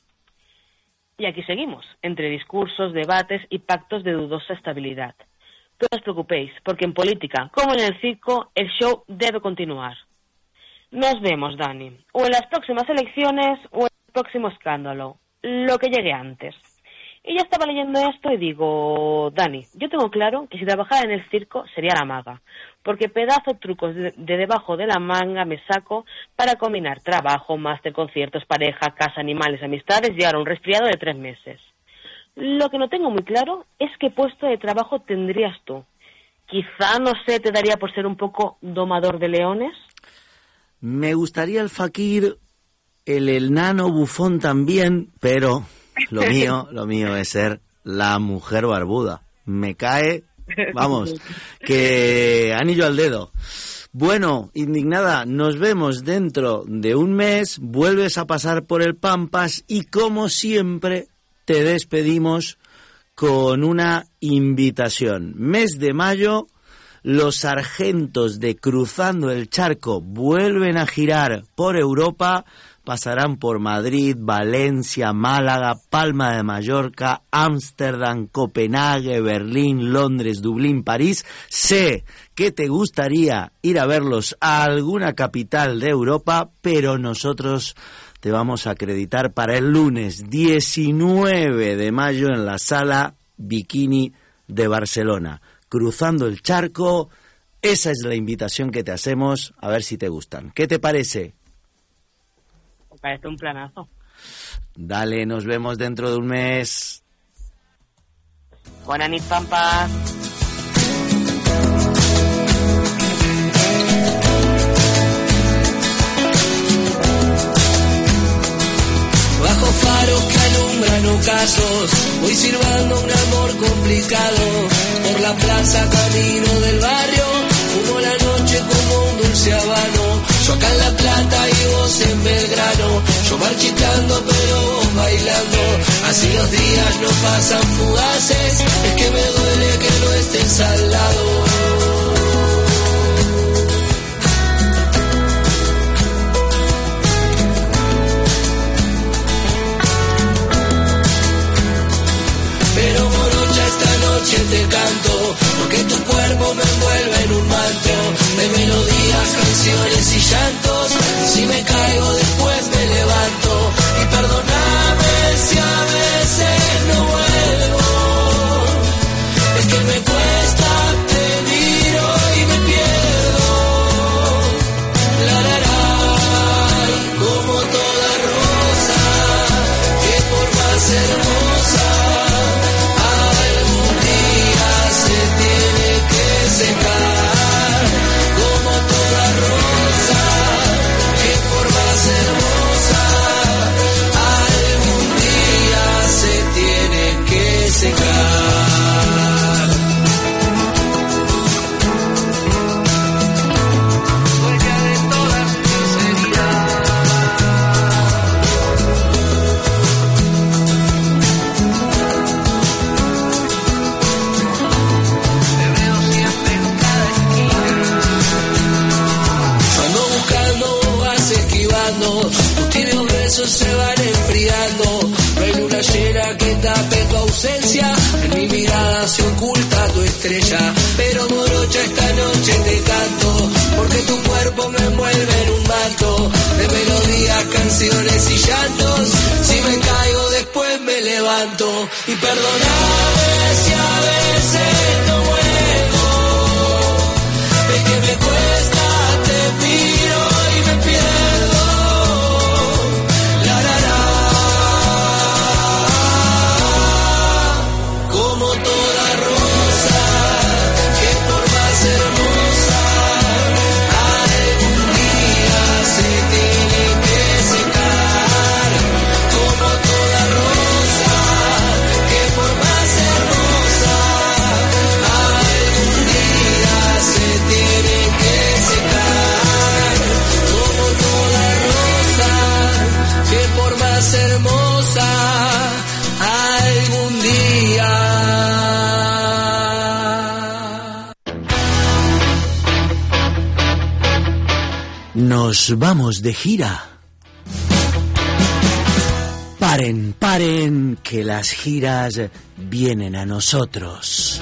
Y aquí seguimos, entre discursos, debates y pactos de dudosa estabilidad. Pero no os preocupéis, porque en política, como en el circo, el show debe continuar. Nos vemos, Dani, o en las próximas elecciones o en el próximo escándalo, lo que llegue antes. Y ya estaba leyendo esto y digo, Dani, yo tengo claro que si trabajara en el circo sería la maga, porque pedazo de trucos de, de debajo de la manga me saco para combinar trabajo, máster, conciertos, pareja, casa, animales, amistades y ahora un resfriado de tres meses. Lo que no tengo muy claro es qué puesto de trabajo tendrías tú. Quizá, no sé, te daría por ser un poco domador de leones. Me gustaría el fakir, el enano bufón también, pero lo mío, lo mío es ser la mujer barbuda. Me cae, vamos, que anillo al dedo. Bueno, indignada, nos vemos dentro de un mes, vuelves a pasar por el Pampas y como siempre te despedimos con una invitación. Mes de mayo, los sargentos de Cruzando el Charco vuelven a girar por Europa. Pasarán por Madrid, Valencia, Málaga, Palma de Mallorca, Ámsterdam, Copenhague, Berlín, Londres, Dublín, París. Sé que te gustaría ir a verlos a alguna capital de Europa, pero nosotros te vamos a acreditar para el lunes diecinueve de mayo en la Sala Bikini de Barcelona. Cruzando el Charco, esa es la invitación que te hacemos, a ver si te gustan. ¿Qué te parece? Me parece un planazo. Dale, nos vemos dentro de un mes. Buena nit, Pampa. Bajo faros que alumbran ocasos, voy silbando un amor complicado. Por la plaza camino del barrio, fumo la noche como un dulce habano. Yo acá en La Plata y vos en Belgrano, yo marchitando pero vos bailando. Así los días no pasan fugaces, es que me duele que no estés al lado. Pero morocha, esta noche te canto, porque tu cuerpo me envuelve en un manto de melodías, canciones y llantos. Si me caigo después me levanto, y perdóname si a veces no vuelvo. Es que me cuesta, te miro y me pierdo. La la la, como toda rosa, que por más hermosa algún día se tiene que secar. Como toda rosa, que por más hermosa algún día se tiene que secar. Dueña de todas mis heridas, te veo siempre en cada esquina. Yo ando buscando, vos vas esquivando, tus tibios besos se van enfriando. No hay luna llena que tape tu ausencia, en mi mirada se oculta tu estrella. Pero morocha, esta noche te canto, porque tu cuerpo me envuelve en un manto de melodías, canciones y llantos. Si me caigo después me levanto, y perdóname si a veces no vuelvo. Es que me cuesta, te miro y me pierdo. La la la, como toda rosa, que por más hermosa algún día se tiene que secar. Como toda rosa, que por más hermosa algún día se tiene que secar. Como toda rosa, que por más hermosa algún día. Nos vamos de gira. Paren, paren, que las giras vienen a nosotros.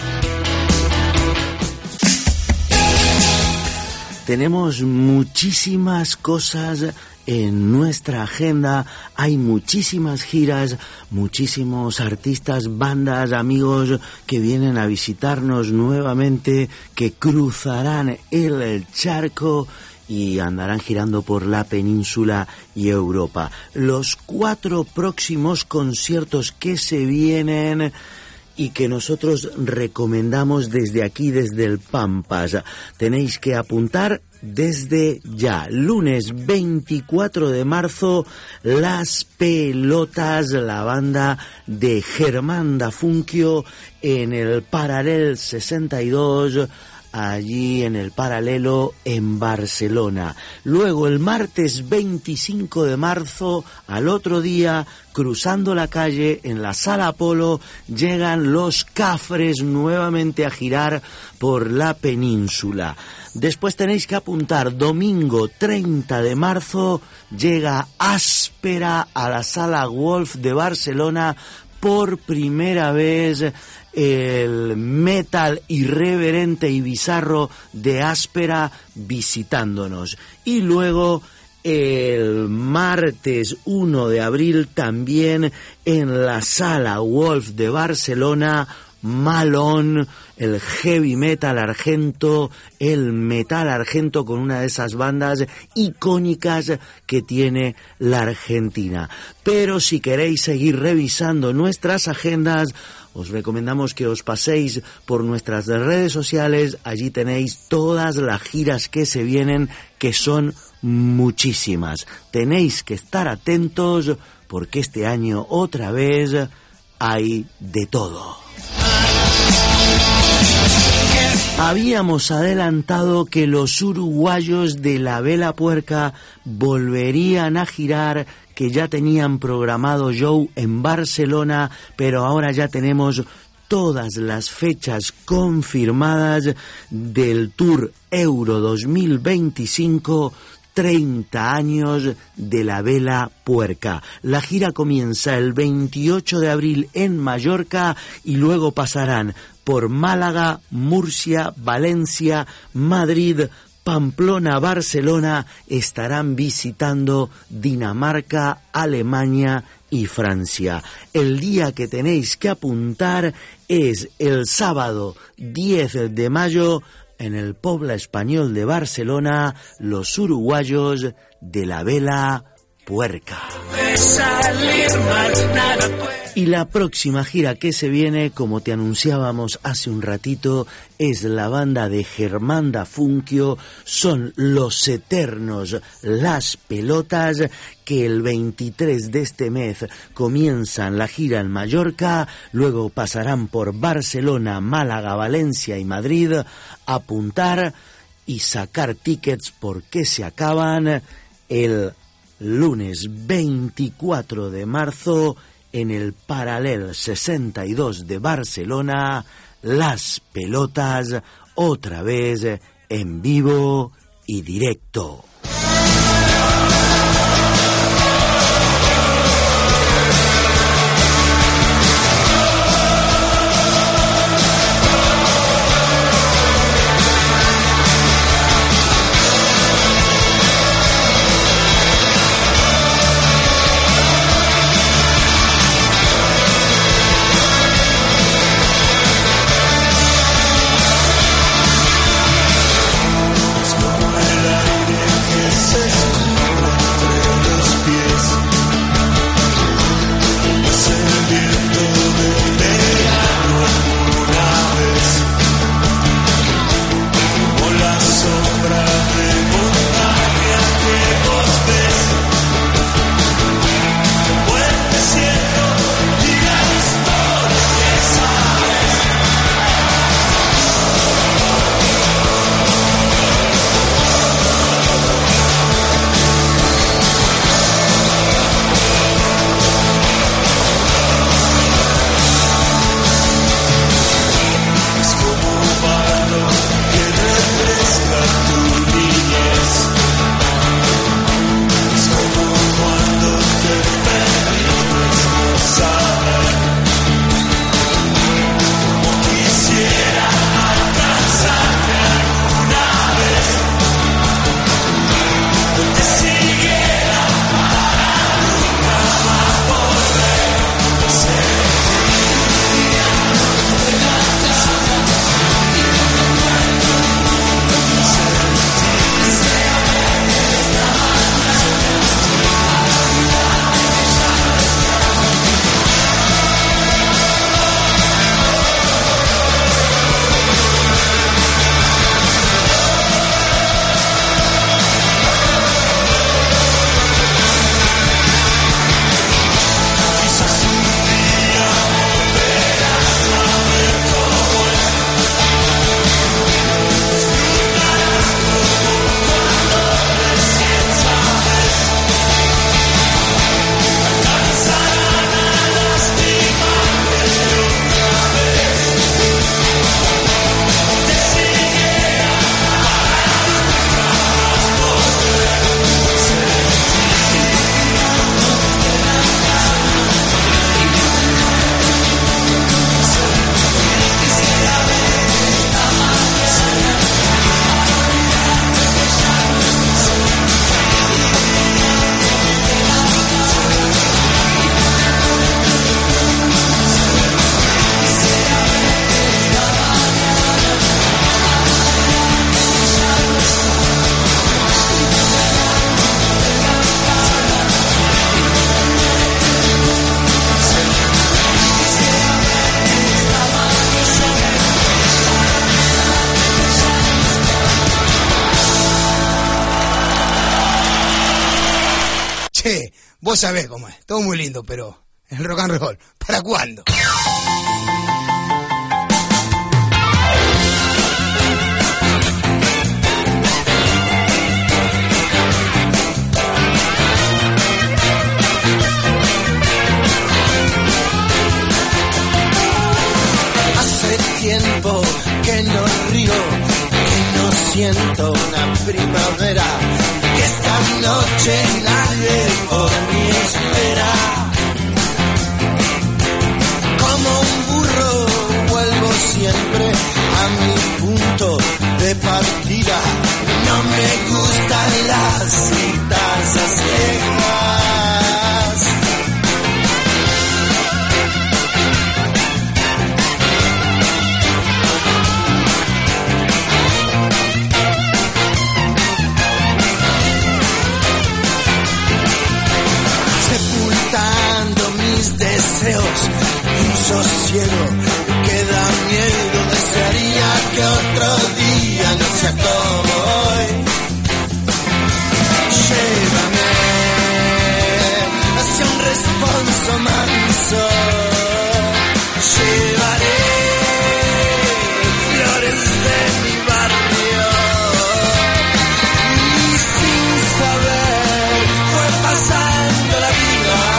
Tenemos muchísimas cosas en nuestra agenda, hay muchísimas giras, muchísimos artistas, bandas, amigos que vienen a visitarnos nuevamente, que cruzarán el charco y andarán girando por la península y Europa. Los cuatro próximos conciertos que se vienen y que nosotros recomendamos desde aquí, desde el Pampas. Tenéis que apuntar desde ya. Lunes veinticuatro de marzo, Las Pelotas, la banda de Germán Dafunquio, en el Paralel sesenta y dos, allí en el Paralelo en Barcelona. Luego el martes veinticinco de marzo, al otro día, cruzando la calle en la Sala Apolo, llegan los Cafres nuevamente a girar por la península. Después tenéis que apuntar, domingo treinta de marzo, llega Áspera a la Sala Wolf de Barcelona por primera vez. El metal irreverente y bizarro de Áspera visitándonos. Y luego el martes uno de abril también en la Sala Wolf de Barcelona, Malón, el heavy metal argento, el metal argento con una de esas bandas icónicas que tiene la Argentina. Pero si queréis seguir revisando nuestras agendas, os recomendamos que os paséis por nuestras redes sociales. Allí tenéis todas las giras que se vienen, que son muchísimas. Tenéis que estar atentos porque este año otra vez hay de todo. Habíamos adelantado que los uruguayos de la Vela Puerca volverían a girar, que ya tenían programado show en Barcelona, pero ahora ya tenemos todas las fechas confirmadas del Tour Euro dos mil veinticinco, treinta años de la Vela Puerca. La gira comienza el veintiocho de abril en Mallorca y luego pasarán por Málaga, Murcia, Valencia, Madrid, Pamplona, Barcelona. Estarán visitando Dinamarca, Alemania y Francia. El día que tenéis que apuntar es el sábado diez de mayo en el Pobla Español de Barcelona, los uruguayos de la Vela Puerca. Y la próxima gira que se viene, como te anunciábamos hace un ratito, es la banda de Germán Dafunquio, son Los Eternos, Las Pelotas, que el veintitrés de este mes comienzan la gira en Mallorca, luego pasarán por Barcelona, Málaga, Valencia y Madrid. Apuntar y sacar tickets porque se acaban el lunes veinticuatro de marzo en el Paralel sesenta y dos de Barcelona, Las Pelotas, otra vez en vivo y directo. Es como el aire vos sabés cómo es, todo muy lindo, pero el rock and roll, ¿para cuándo? Hace tiempo que no río, que no siento una primavera, que esta noche nadie por mí espera. Como un burro vuelvo siempre a mi punto de partida. No me gustan las citas a ciegas. Deseos, un sosiego que da miedo, desearía que otro día no sea como hoy. Llévame hacia un responso manso, llevaré flores de mi barrio y sin saber fue pasando la vida.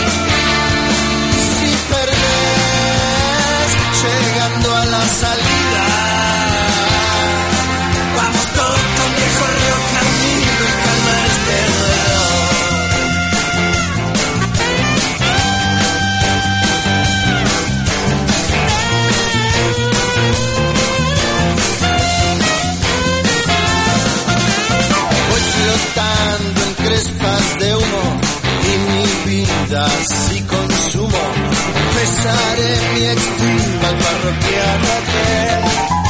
Llegando a la salida, vamos con viejo rock amigo y calma este voy flotando en crespas de humo y mi vida si consumo. Besaré mi extinta parroquiana fe.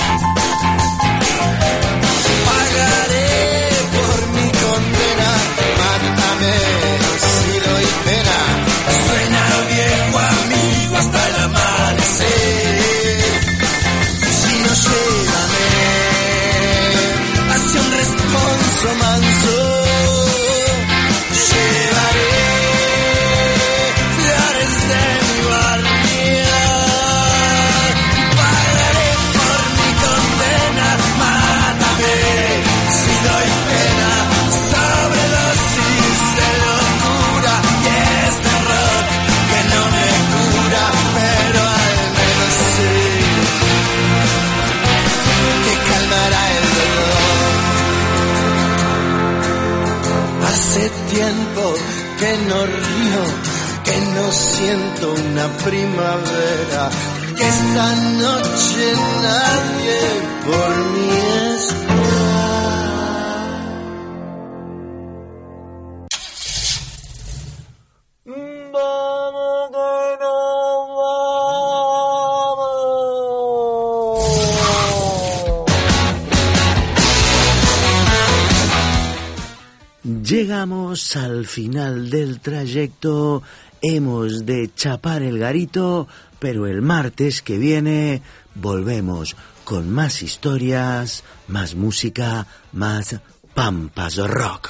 Pagaré por mi condena, mátame si doy pena. Suena viejo amigo hasta el amanecer. Si no, llévame hacia un responso manso. Llevaré flores de mi barrio. Pagaré por mi condena, mátame si doy pena. Sobredosis de locura y este rock que no me cura, pero al menos sí que calmará el dolor. Hace tiempo que no río, que no siento una primavera, que esta noche nadie por mí espera. Vamos que nos vamos. Llegamos al final del trayecto. Hemos de chapar el garito, pero el martes que viene volvemos con más historias, más música, más Pampas Rock.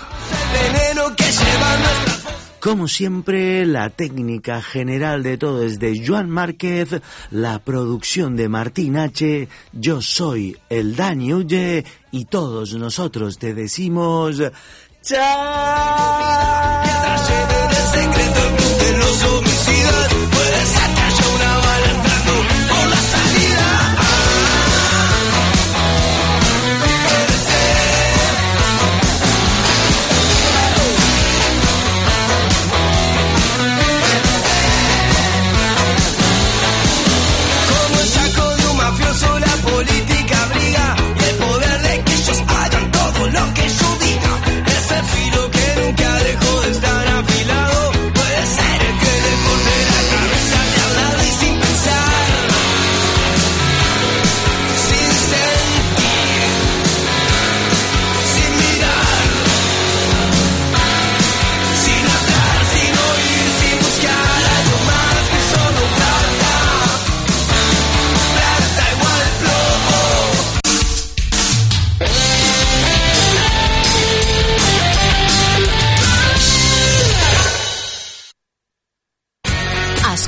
Como siempre, la técnica general de todo es de Joan Márquez, la producción de Martín H. Yo soy el Dani Ulle y todos nosotros te decimos ¡chao! Mientras lleven el secreto el club de los homicidas, puede sacar ya una bala entrando por la salida. Puede ser. Como el saco de un mafioso, la política briga y el poder de que ellos hagan todo lo que yo diga. Ese filo que nunca dejó de estar afilado puede ser.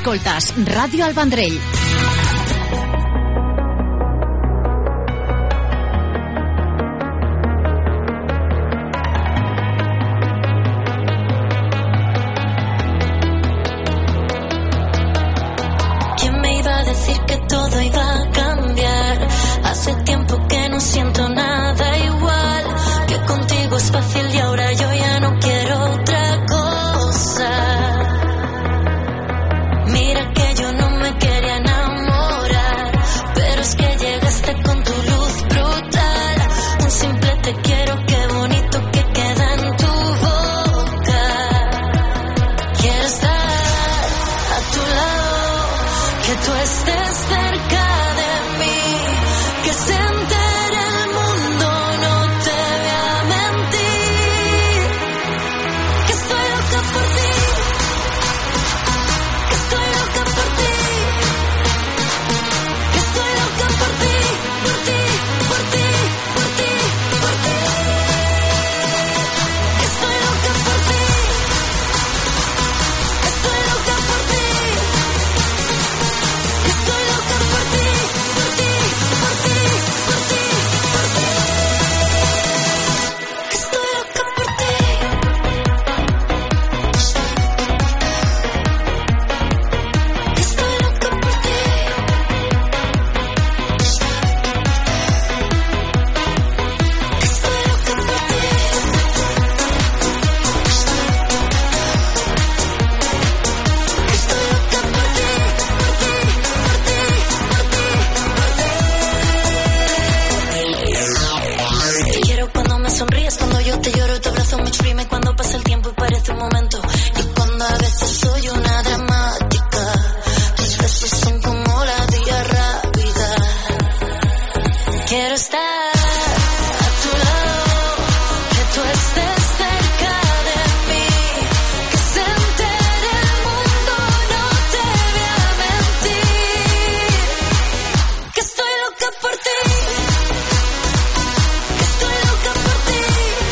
Escoltas Ràdio al Vendrell. ¿Quién me iba a decir que todo iba a cambiar? Hace tiempo que no siento nada igual, que contigo es fácil y ahora yo ya no quiero otra cosa. Mira que yo no me quería enamorar, pero es que llegaste con tu luz brutal. Un simple te quiero, qué bonito que queda en tu boca. Quiero estar a tu lado, que tú estés cerca de mí, que se entere el mundo, no te voy a mentir, que estoy loca por ti, que estoy loca por ti, que estoy loca por ti, por ti, por ti, por ti, por ti, que estoy loca por ti, estoy loca por ti, que estoy loca por ti, por ti, por ti, por ti, por ti, que estoy loca por ti. Que estoy loca por ti. Que estoy loca por ti. Que estoy loca por ti, por ti, por ti, por ti. Te quiero cuando me sonríes, cuando yo te lloro, tu abrazo me exprime cuando pasa el tiempo y parece un momento. Y cuando a veces soy una dramática, tus besos son como la vía rápida. Quiero estar a tu lado, que tú estés cerca de mí, que se entere el mundo, no te voy a mentir, que estoy loca por ti, que estoy loca por ti,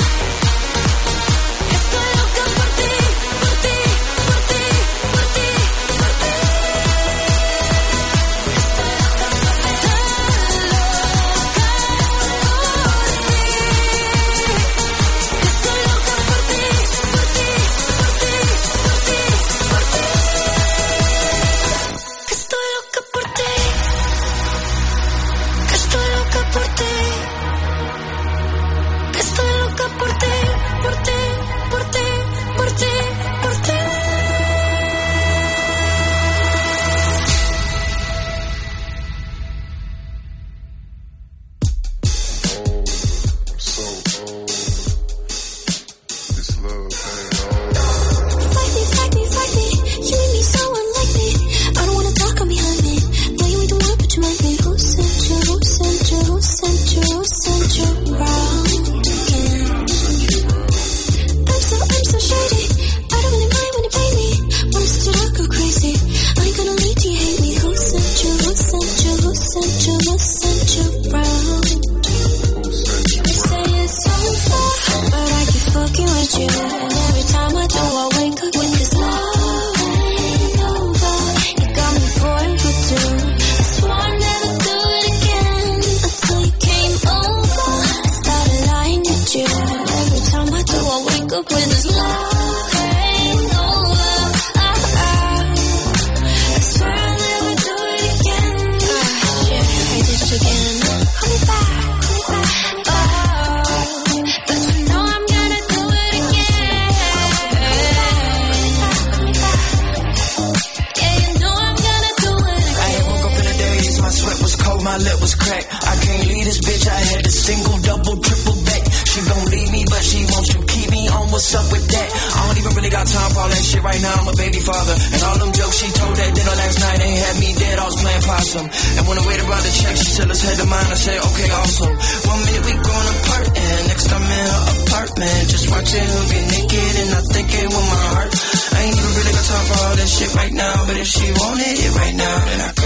que estoy loca por ti, por ti, por ti, por ti, por ti, que estoy loca por ti, tan loca Right now, but if she wanted it right now, then I